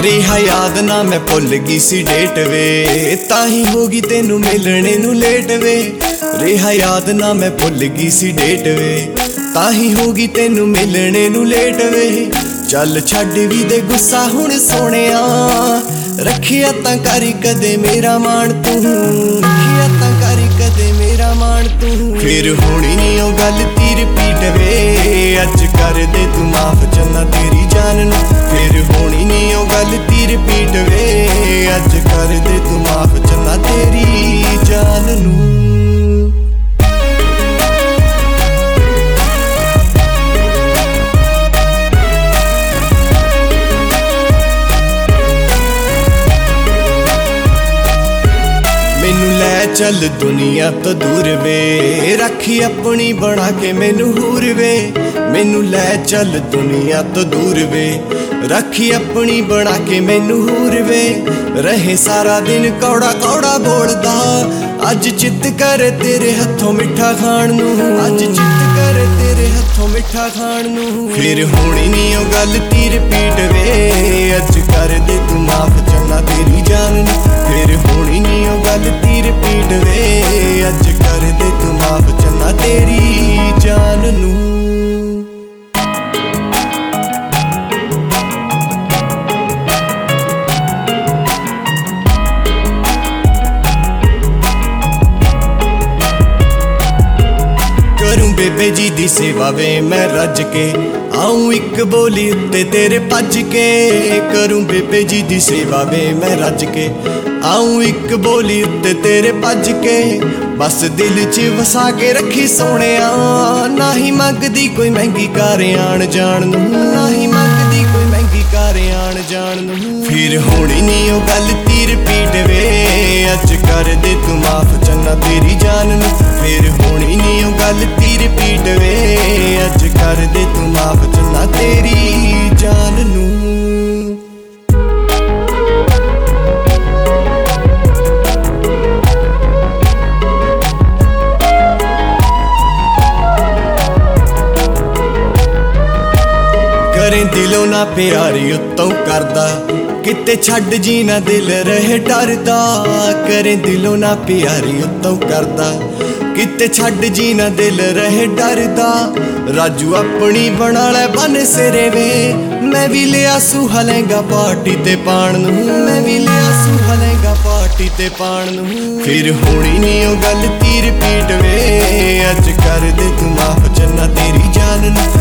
ਰਿਹਾ याद ना मैं भुल गई सी डेट वे ताही होगी तेनू मिलने नू लेट वे ਰਿਹਾ याद ना मैं भुल गई सी डेट वे ताही होगी तेनू मिलने नू लेट वे चल छड्ड भी दे गुस्सा हुण सोहणिया रखिया तां करी कदे मेरा मान तू रखिया तां करी कदे मेरा मान तू फिर होनी नी ओ गल ती रिपीट वे अज कर दे तू माफ चन्ना तेरी जान नू फिर होनी नी ओ गल ती रिपीट वे अज कर दे तू माफ चन्ना तेरी जान नू मैनू लै चल दुनिया तो दूर वे रखी अपनी बना के मैनू हूर वे मैनू लै चल दुनिया तो दूर वे रखी अपनी बना के मैनू हूर वे रहे सारा दिन कौड़ा कौड़ा बोलदा अज चित कर तेरे हथों मिठा खाण नू अज चित कर तेरे हथों मिठा खाण नू फिर होनी नी ओ गल ती रिपीट वे अज कर दे तू माफ चन्ना तेरी जान नू फिर होनी नी ओ गल ती रिपीट वे अज कर दे तू माफ चन्ना तेरी जान नू बेबे जी दी सेवा वे मैं रज के आऊं एक बोली उत्ते तेरे भज के करूं बेबे जी दी सेवा वे मैं रज के आऊं एक बोली उत्ते तेरे भज के बस दिल च वसा के रखी सोहणिया ना ही मंगदी कोई महंगी कार आण जाण नू ना ही मंगदी कोई महंगी कार आण जाण नू फिर होनी नी ओ गल ती रिपीट वे अज कर दे तू माफ चन्ना तेरी जान नू फिर होनी नी ओ गल ती रिपीट वे अज कर दे तू माफ चन्ना तेरी जान नू करें दिलों ना प्यार उत्तों करदा किते छड्ड जी ना दिल रहे डरदा करें दिलों ना प्यार उत्तों करदा किते छड्ड जी ना दिल रहे डरदा राजू अपनी बना लै बन सिरे वे मैं भी लिया सूहा लहंगा पार्टी ते पाण नू मैं भी लिया सूहा लहंगा पार्टी ते पाण नू फिर होनी नी ओ गल ती रिपीट वे अज कर दे तू माफ चन्ना तेरी जान नू